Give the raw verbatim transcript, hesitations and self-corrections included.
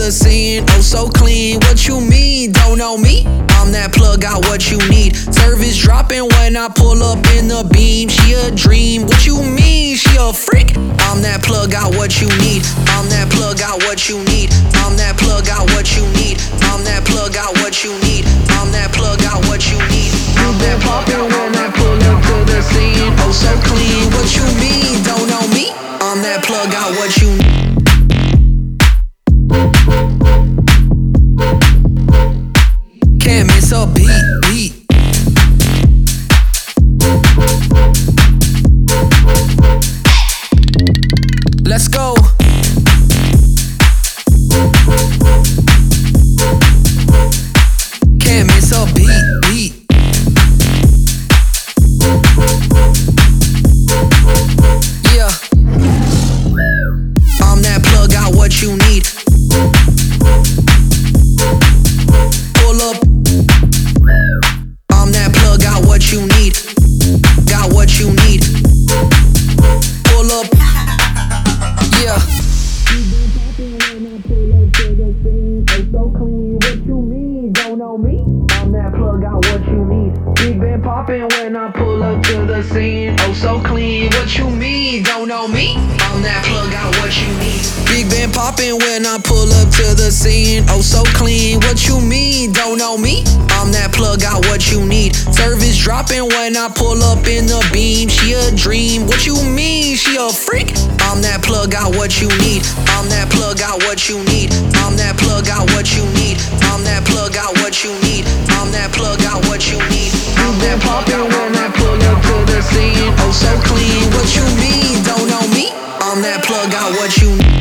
the scene, oh so clean. What you mean, don't know me? I'm that plug, got what you need. Service dropping when I pull up in the beam. She a dream, what you mean? She a freak? I'm that plug, got what you need. I'm that plug, got what you need. I'm that plug, got what you need. I'm that plug, got what you need. I'm that plug, got what you need. I'm that poppin' when I pull up to the scene, oh so clean. What you mean, don't know me? I'm that plug, got what you need. Can't miss a beat, beat. Let's go. Can't miss a beat, beat. Yeah. I'm that plug, got what you need. Pull up. I'm that plug, got what you need. Got what you need. Pull up. Yeah. So clean, what you mean? Don't know me? I'm that plug, got what you need. Big been poppin' when I pull up to the scene. Oh, so clean, what you mean? Don't know me? I'm that plug, got what you need. Big been poppin' when I pull up to the scene. Oh, so clean, what you mean? Don't know me? I'm that plug, got what you need. Service dropping when I pull up in the beam. She a dream, what you mean? She a freak? I'm that plug, got what you need. I'm that plug, got what you need. I'm that plug, got what you need. I'm that plug, got what you need. I'm that plug, got what you need. I'm that poppin' when I pull up to the scene. Oh, so clean, what you mean? Don't know me? I'm that plug, got what you need.